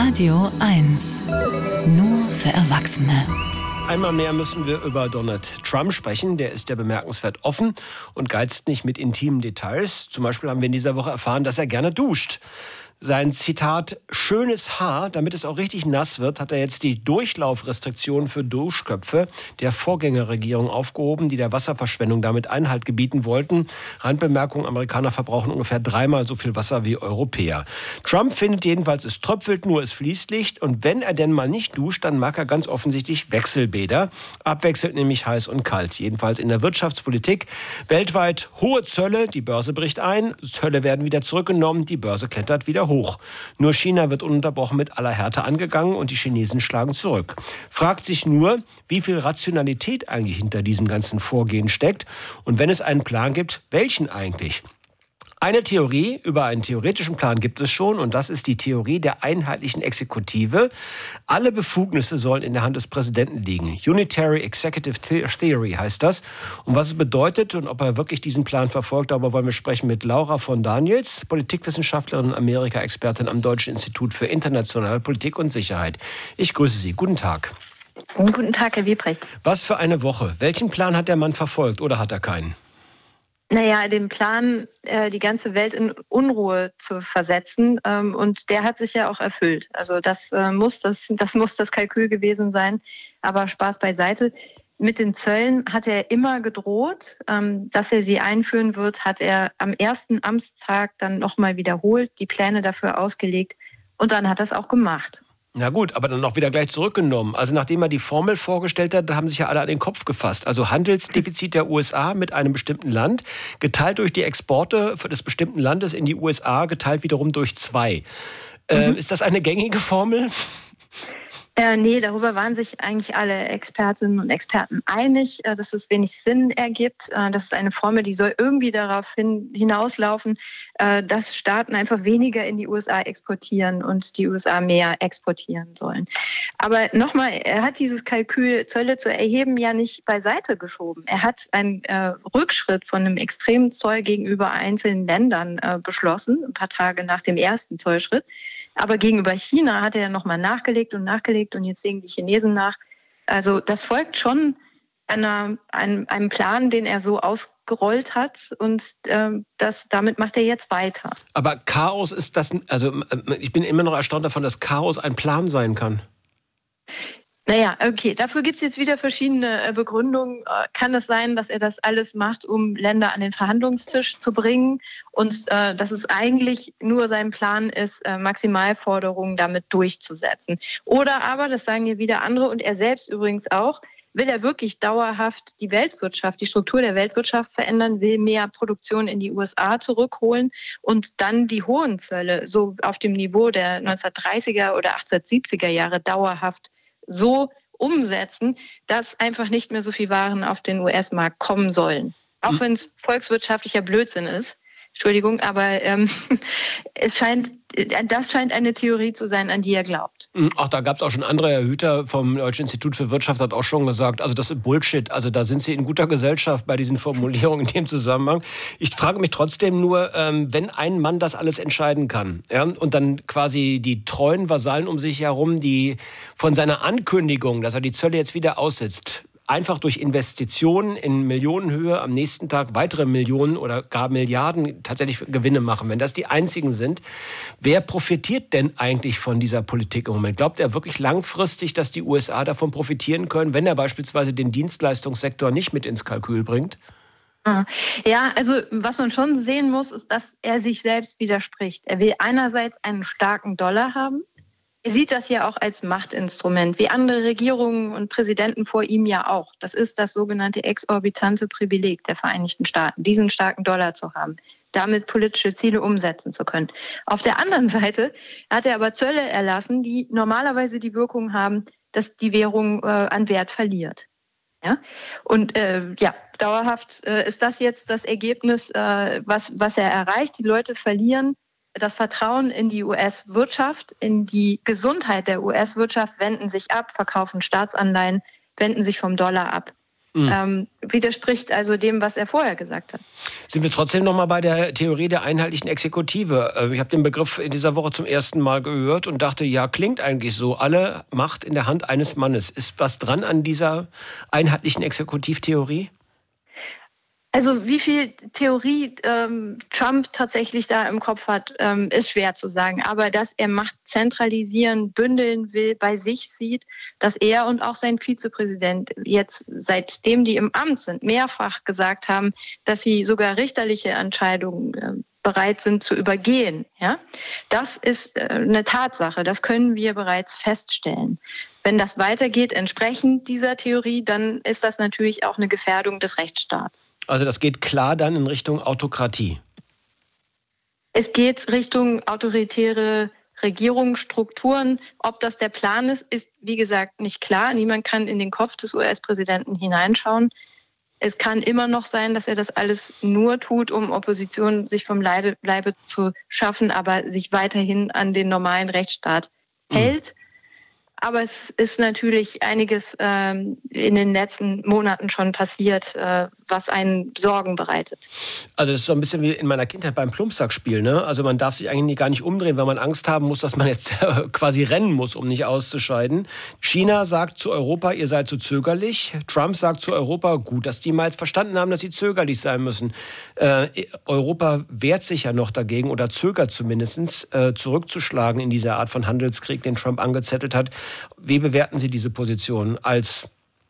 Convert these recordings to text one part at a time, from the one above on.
Radio 1. Nur für Erwachsene. Einmal mehr müssen wir über Donald Trump sprechen. Der ist ja bemerkenswert offen und geizt nicht mit intimen Details. Zum Beispiel haben wir in dieser Woche erfahren, dass er gerne duscht. Sein Zitat, schönes Haar, damit es auch richtig nass wird, hat er jetzt die Durchlaufrestriktion für Duschköpfe der Vorgängerregierung aufgehoben, die der Wasserverschwendung damit Einhalt gebieten wollten. Randbemerkung, Amerikaner verbrauchen ungefähr 3-mal so viel Wasser wie Europäer. Trump findet jedenfalls, es tröpfelt nur, es fließt nicht. Und wenn er denn mal nicht duscht, dann mag er ganz offensichtlich Wechselbäder. Abwechselnd nämlich heiß und kalt. Jedenfalls in der Wirtschaftspolitik. Weltweit hohe Zölle, die Börse bricht ein. Zölle werden wieder zurückgenommen, die Börse klettert wieder hoch. Nur China wird ununterbrochen mit aller Härte angegangen und die Chinesen schlagen zurück. Fragt sich nur, wie viel Rationalität eigentlich hinter diesem ganzen Vorgehen steckt und wenn es einen Plan gibt, welchen eigentlich? Eine Theorie über einen theoretischen Plan gibt es schon und das ist die Theorie der einheitlichen Exekutive. Alle Befugnisse sollen in der Hand des Präsidenten liegen. Unitary Executive Theory heißt das. Und was es bedeutet und ob er wirklich diesen Plan verfolgt, darüber wollen wir sprechen mit Laura von Daniels, Politikwissenschaftlerin und Amerika-Expertin am Deutschen Institut für internationale Politik und Sicherheit. Ich grüße Sie. Guten Tag. Guten Tag, Herr Wiebrecht. Was für eine Woche. Welchen Plan hat der Mann verfolgt oder hat er keinen? Naja, den Plan, die ganze Welt in Unruhe zu versetzen. Und der hat sich ja auch erfüllt. Also das muss das Kalkül gewesen sein. Aber Spaß beiseite. Mit den Zöllen hat er immer gedroht. Dass er sie einführen wird, hat er am ersten Amtstag dann nochmal wiederholt, die Pläne dafür ausgelegt. Und dann hat er es auch gemacht. Na gut, aber dann auch wieder gleich zurückgenommen. Also nachdem er die Formel vorgestellt hat, da haben sich ja alle an den Kopf gefasst. Also Handelsdefizit der USA mit einem bestimmten Land, geteilt durch die Exporte des bestimmten Landes in die USA, geteilt wiederum durch 2. Ist das eine gängige Formel? Nee, darüber waren sich eigentlich alle Expertinnen und Experten einig, dass es wenig Sinn ergibt. Das ist eine Formel, die soll irgendwie darauf hinauslaufen, dass Staaten einfach weniger in die USA exportieren und die USA mehr exportieren sollen. Aber nochmal, er hat dieses Kalkül, Zölle zu erheben, ja nicht beiseite geschoben. Er hat einen Rückschritt von einem extremen Zoll gegenüber einzelnen Ländern beschlossen, ein paar Tage nach dem ersten Zollschritt. Aber gegenüber China hat er nochmal nachgelegt und jetzt legen die Chinesen nach. Also das folgt schon einem Plan, den er so ausgerollt hat und damit macht er jetzt weiter. Aber Chaos ist das, also ich bin immer noch erstaunt davon, dass Chaos ein Plan sein kann. Naja, okay, dafür gibt es jetzt wieder verschiedene Begründungen. Kann es sein, dass er das alles macht, um Länder an den Verhandlungstisch zu bringen und dass es eigentlich nur sein Plan ist, Maximalforderungen damit durchzusetzen? Oder aber, das sagen hier wieder andere und er selbst übrigens auch, will er wirklich dauerhaft die Weltwirtschaft, die Struktur der Weltwirtschaft verändern, will mehr Produktion in die USA zurückholen und dann die hohen Zölle so auf dem Niveau der 1930er oder 1870er Jahre dauerhaft so umsetzen, dass einfach nicht mehr so viel Waren auf den US-Markt kommen sollen. Auch wenn es volkswirtschaftlicher Blödsinn ist. Entschuldigung, aber das scheint eine Theorie zu sein, an die er glaubt. Ach, da gab es auch schon andere. Herr Hüter vom Deutschen Institut für Wirtschaft hat auch schon gesagt, also das ist Bullshit. Also da sind Sie in guter Gesellschaft bei diesen Formulierungen in dem Zusammenhang. Ich frage mich trotzdem nur, wenn ein Mann das alles entscheiden kann, ja, und dann quasi die treuen Vasallen um sich herum, die von seiner Ankündigung, dass er die Zölle jetzt wieder aussetzt, einfach durch Investitionen in Millionenhöhe am nächsten Tag weitere Millionen oder gar Milliarden tatsächlich Gewinne machen. Wenn das die einzigen sind, wer profitiert denn eigentlich von dieser Politik im Moment? Glaubt er wirklich langfristig, dass die USA davon profitieren können, wenn er beispielsweise den Dienstleistungssektor nicht mit ins Kalkül bringt? Ja, also was man schon sehen muss, ist, dass er sich selbst widerspricht. Er will einerseits einen starken Dollar haben. Er sieht das ja auch als Machtinstrument, wie andere Regierungen und Präsidenten vor ihm ja auch. Das ist das sogenannte exorbitante Privileg der Vereinigten Staaten, diesen starken Dollar zu haben, damit politische Ziele umsetzen zu können. Auf der anderen Seite hat er aber Zölle erlassen, die normalerweise die Wirkung haben, dass die Währung an Wert verliert. Ja? Und dauerhaft ist das jetzt das Ergebnis, was er erreicht. Die Leute verlieren das Vertrauen in die US-Wirtschaft, in die Gesundheit der US-Wirtschaft, wenden sich ab, verkaufen Staatsanleihen, wenden sich vom Dollar ab. Widerspricht also dem, was er vorher gesagt hat. Sind wir trotzdem noch mal bei der Theorie der einheitlichen Exekutive? Ich habe den Begriff in dieser Woche zum ersten Mal gehört und dachte, ja, klingt eigentlich so. Alle Macht in der Hand eines Mannes. Ist was dran an dieser einheitlichen Exekutivtheorie? Also wie viel Theorie Trump tatsächlich da im Kopf hat, ist schwer zu sagen. Aber dass er Macht zentralisieren, bündeln will, bei sich sieht, dass er und auch sein Vizepräsident jetzt, seitdem die im Amt sind, mehrfach gesagt haben, dass sie sogar richterliche Entscheidungen bereit sind zu übergehen. Ja? Das ist eine Tatsache, das können wir bereits feststellen. Wenn das weitergeht entsprechend dieser Theorie, dann ist das natürlich auch eine Gefährdung des Rechtsstaats. Also das geht klar dann in Richtung Autokratie. Es geht Richtung autoritäre Regierungsstrukturen. Ob das der Plan ist, wie gesagt, nicht klar. Niemand kann in den Kopf des US-Präsidenten hineinschauen. Es kann immer noch sein, dass er das alles nur tut, um Opposition sich vom Leibe zu schaffen, aber sich weiterhin an den normalen Rechtsstaat hält. Aber es ist natürlich einiges in den letzten Monaten schon passiert, was einen Sorgen bereitet. Also das ist so ein bisschen wie in meiner Kindheit beim Plumpsackspiel, ne? Also man darf sich eigentlich gar nicht umdrehen, weil man Angst haben muss, dass man jetzt quasi rennen muss, um nicht auszuscheiden. China sagt zu Europa, ihr seid zu zögerlich. Trump sagt zu Europa, gut, dass die mal jetzt verstanden haben, dass sie zögerlich sein müssen. Europa wehrt sich ja noch dagegen oder zögert zumindest, zurückzuschlagen in diese Art von Handelskrieg, den Trump angezettelt hat. Wie bewerten Sie diese Position? Als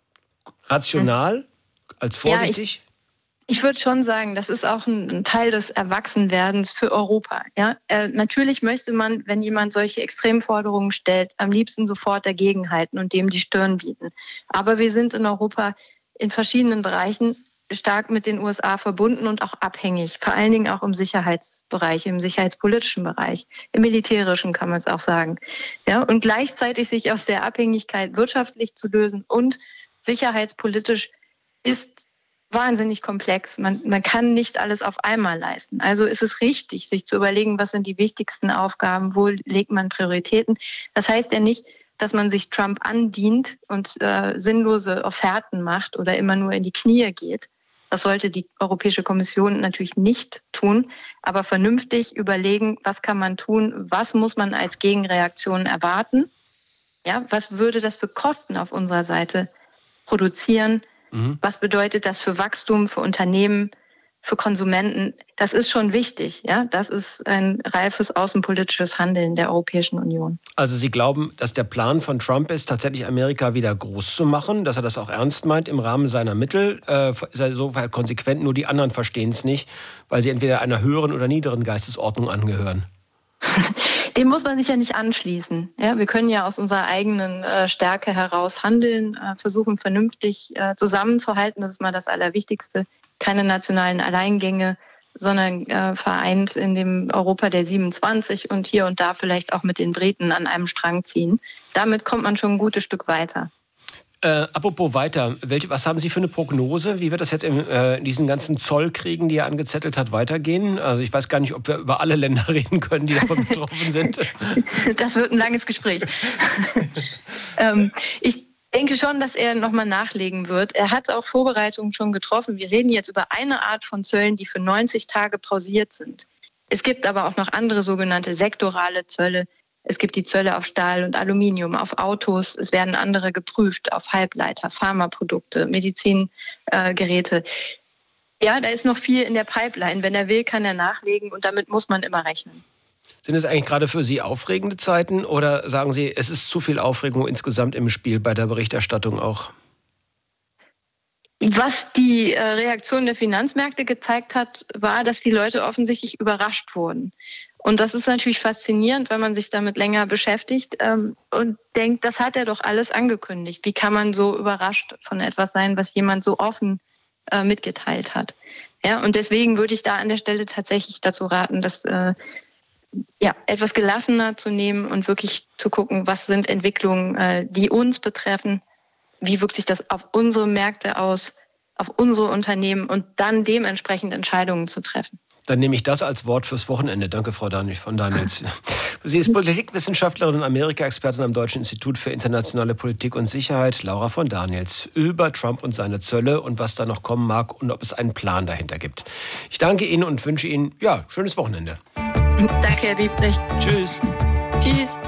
rational? Als vorsichtig? Ja, ich würde schon sagen, das ist auch ein Teil des Erwachsenwerdens für Europa. Ja? Natürlich möchte man, wenn jemand solche Extremforderungen stellt, am liebsten sofort dagegenhalten und dem die Stirn bieten. Aber wir sind in Europa in verschiedenen Bereichen stark mit den USA verbunden und auch abhängig, vor allen Dingen auch im Sicherheitsbereich, im sicherheitspolitischen Bereich, im militärischen kann man es auch sagen. Ja, und gleichzeitig sich aus der Abhängigkeit wirtschaftlich zu lösen und sicherheitspolitisch ist wahnsinnig komplex. Man kann nicht alles auf einmal leisten. Also ist es richtig, sich zu überlegen, was sind die wichtigsten Aufgaben, wo legt man Prioritäten. Das heißt ja nicht, dass man sich Trump andient und sinnlose Offerten macht oder immer nur in die Knie geht. Das sollte die Europäische Kommission natürlich nicht tun, aber vernünftig überlegen, was kann man tun, was muss man als Gegenreaktion erwarten, ja, was würde das für Kosten auf unserer Seite produzieren, was bedeutet das für Wachstum, für Unternehmen, für Konsumenten. Das ist schon wichtig, ja, das ist ein reifes außenpolitisches Handeln der Europäischen Union. Also Sie glauben, dass der Plan von Trump ist, tatsächlich Amerika wieder groß zu machen, dass er das auch ernst meint im Rahmen seiner Mittel, ist er so konsequent, nur die anderen verstehen es nicht, weil sie entweder einer höheren oder niederen Geistesordnung angehören. Dem muss man sich ja nicht anschließen. Ja, wir können ja aus unserer eigenen Stärke heraus handeln, versuchen vernünftig zusammenzuhalten. Das ist mal das Allerwichtigste. Keine nationalen Alleingänge, sondern vereint in dem Europa der 27 und hier und da vielleicht auch mit den Briten an einem Strang ziehen. Damit kommt man schon ein gutes Stück weiter. Apropos weiter, was haben Sie für eine Prognose? Wie wird das jetzt in diesen ganzen Zollkriegen, die er angezettelt hat, weitergehen? Also ich weiß gar nicht, ob wir über alle Länder reden können, die davon betroffen sind. Das wird ein langes Gespräch. Ich denke schon, dass er nochmal nachlegen wird. Er hat auch Vorbereitungen schon getroffen. Wir reden jetzt über eine Art von Zöllen, die für 90 Tage pausiert sind. Es gibt aber auch noch andere sogenannte sektorale Zölle. Es gibt die Zölle auf Stahl und Aluminium, auf Autos. Es werden andere geprüft, auf Halbleiter, Pharmaprodukte, Medizingeräte. Ja, da ist noch viel in der Pipeline. Wenn er will, kann er nachlegen und damit muss man immer rechnen. Sind es eigentlich gerade für Sie aufregende Zeiten oder sagen Sie, es ist zu viel Aufregung insgesamt im Spiel bei der Berichterstattung auch? Was die Reaktion der Finanzmärkte gezeigt hat, war, dass die Leute offensichtlich überrascht wurden. Und das ist natürlich faszinierend, wenn man sich damit länger beschäftigt und denkt, das hat er doch alles angekündigt. Wie kann man so überrascht von etwas sein, was jemand so offen mitgeteilt hat? Ja, und deswegen würde ich da an der Stelle tatsächlich dazu raten, das etwas gelassener zu nehmen und wirklich zu gucken, was sind Entwicklungen, die uns betreffen. Wie wirkt sich das auf unsere Märkte aus, auf unsere Unternehmen und dann dementsprechend Entscheidungen zu treffen. Dann nehme ich das als Wort fürs Wochenende. Danke, Frau von Daniels. Sie ist Politikwissenschaftlerin und Amerika-Expertin am Deutschen Institut für internationale Politik und Sicherheit. Laura von Daniels über Trump und seine Zölle und was da noch kommen mag und ob es einen Plan dahinter gibt. Ich danke Ihnen und wünsche Ihnen, schönes Wochenende. Danke, Herr Liebrecht. Tschüss. Tschüss.